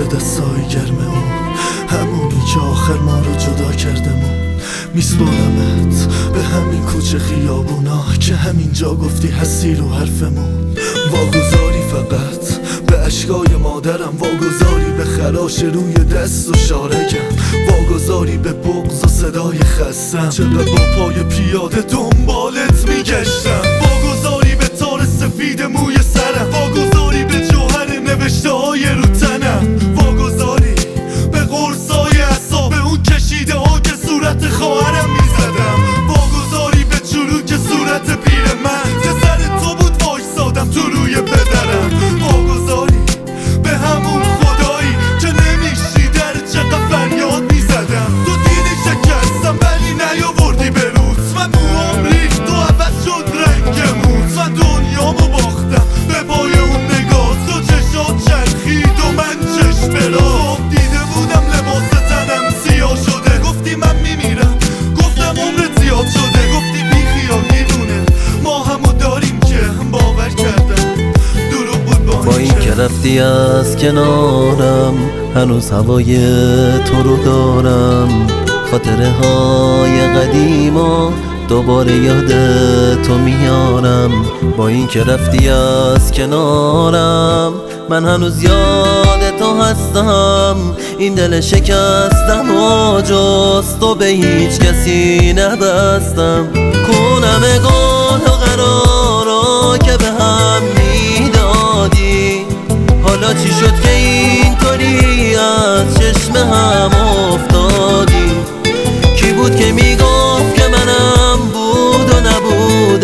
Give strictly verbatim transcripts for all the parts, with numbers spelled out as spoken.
به دستای گرم اون، همونی که آخر ما رو جدا کردمون. میسپارمت به همین کوچه خیابونا که همینجا گفتی هستی رو حرفمون. واگذاری فقط به اشکای مادرم، واگذاری به خراش روی دست و شارگم، واگذاری به بغض و صدای خستم چقدر با پای پیاده دنبالت میگشتم، واگذاری به تار سفید موی سرم، واگذاری به جوهر نوشته های رو تنم، واگذاری به قرصای عصا، به اون کشیده ها که صورت خواهرم میزدم، واگذاری به چروک صورت پیر من که سر تو بود وایسادم تو روی پدرم، واگذاری به همون خدایی که نمیشیدر چقدر فریاد میزدم. تو دیدی شکستم ولی نیاوردی به روز، من موام ریخت و عوض شد رنگمون، من دنیامو باختم به پای اون نگاه، تو چشات چرخید و من چشم برا دیده بودم لباس تنم سیاه شده، گفتی من میمیرم، گفتم عمرت زیاد شده، گفتی بی خیال میدونه ما همو داریم که باور کردم دروغ بود. با, با این که رفتی از کنارم هنوز هوای تو رو دارم، خاطره های قدیما دوباره یاد تو میارم. با این که رفتی از کنارم من هنوز یاد تو هستم، این دل شکستم و جز تو به هیچ کسی نبستم. کنم گل و قرارا که به هم میدادی، حالا چی شد که اینطوری از چشم هم افتادی؟ کی بود که میگفت که منم بود و نبود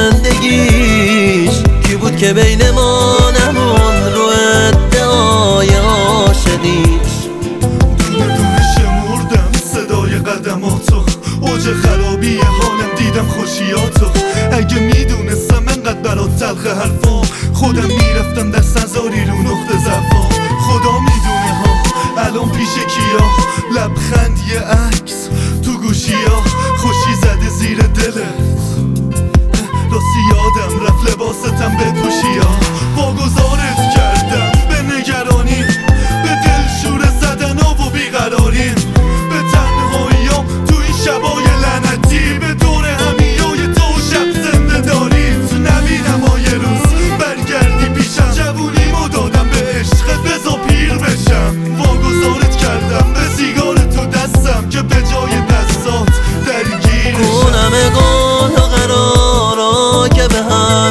زندگیش؟ کی بود که بین ما نمون رو ادعای عاشقیش؟ دونه دونه شمردم صدای قدماتو، اوج خرابی حالم دیدم خوشیاتو، اگه میدونستم انقدر برات تلخ حرفا خودم میرفتم دست نزاری رو نقطه ضعفا. خدا میدونه ها الان پیش کیا، لبخند یه عکس تو گوشیا، خوشی زده زیر دلت راستی یادم رفت لباستم بپوشی ها، واگذارت کردم به نگرانی، به دلشور زدن ها و بیقراریم، به تنهاییام تو این شبای لعنتی، به دور همیای تو شب زنده داریت نبینم ها یه روز برگردی پیشم، جوونیمو دادم به عشقت بزا پیر بشم، واگذارت کردم به سیگار تو دستم که به جای دستات درگیرشم. کنم گل و قرارا که به هم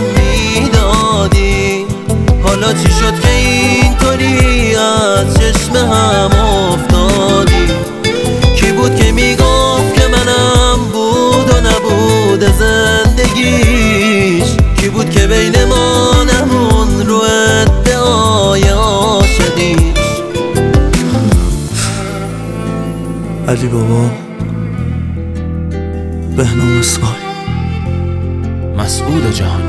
میدادی، حالا چی شد که اینطوری از چشم هم افتادی؟ کی بود که میگفت که منم بود و نبود زندگیش؟ کی بود که بین ما نمون رو ادعای عاشقیش؟ علی بابا، بهنام اسماعیل، مسعود جهانی.